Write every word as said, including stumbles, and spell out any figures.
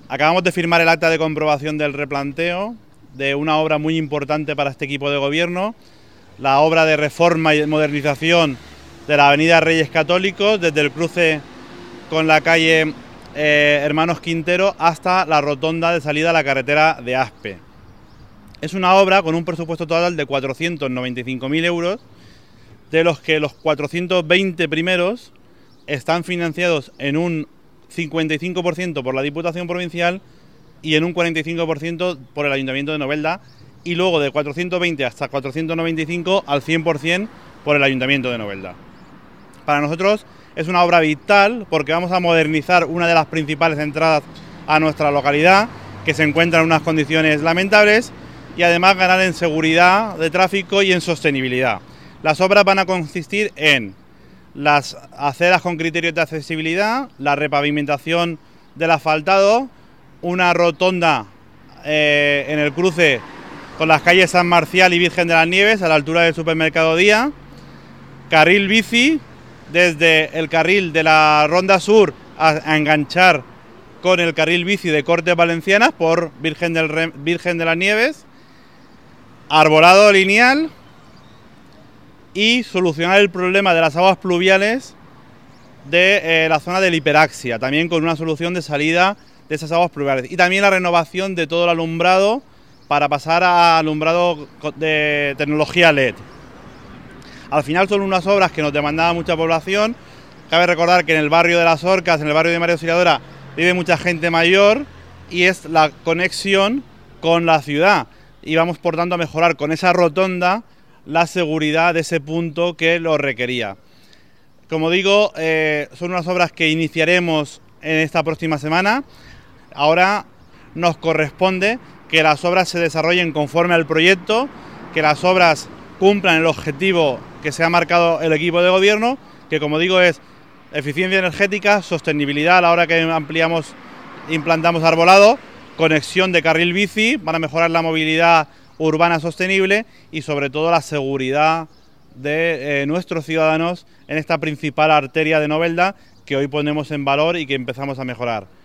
Acabamos de firmar el acta de comprobación del replanteo de una obra muy importante para este equipo de gobierno, la obra de reforma y modernización de la avenida Reyes Católicos, desde el cruce con la calle eh, Hermanos Quintero hasta la rotonda de salida a la carretera de Aspe. Es una obra con un presupuesto total de cuatrocientos noventa y cinco mil euros, de los que los cuatrocientos veinte primeros están financiados en un cincuenta y cinco por ciento por la Diputación Provincial y en un cuarenta y cinco por ciento por el Ayuntamiento de Novelda, y luego de cuatrocientos veinte hasta cuatrocientos noventa y cinco al cien por ciento por el Ayuntamiento de Novelda. Para nosotros es una obra vital porque vamos a modernizar una de las principales entradas a nuestra localidad, que se encuentra en unas condiciones lamentables, y además ganar en seguridad de tráfico y en sostenibilidad. Las obras van a consistir en las aceras con criterios de accesibilidad, la repavimentación del asfaltado, una rotonda eh, en el cruce con las calles San Marcial y Virgen de las Nieves a la altura del supermercado Día, carril bici desde el carril de la Ronda Sur a, a enganchar con el carril bici de Cortes Valencianas por Virgen, del Re, Virgen de las Nieves, arbolado lineal y solucionar el problema de las aguas pluviales de eh, la zona del Hiperaxia, también con una solución de salida de esas aguas pluviales, y también la renovación de todo el alumbrado para pasar a alumbrado de tecnología L E D. Al final son unas obras que nos demandaba mucha población. Cabe recordar que en el barrio de Las Orcas, en el barrio de María Auxiliadora, vive mucha gente mayor y es la conexión con la ciudad, y vamos por tanto a mejorar con esa rotonda la seguridad de ese punto que lo requería. Como digo, eh, son unas obras que iniciaremos en esta próxima semana. Ahora nos corresponde que las obras se desarrollen conforme al proyecto, que las obras cumplan el objetivo que se ha marcado el equipo de gobierno, que como digo es eficiencia energética, sostenibilidad a la hora que ampliamos, implantamos arbolado, conexión de carril bici para mejorar la movilidad urbana sostenible y sobre todo la seguridad de eh, nuestros ciudadanos en esta principal arteria de Novelda que hoy ponemos en valor y que empezamos a mejorar.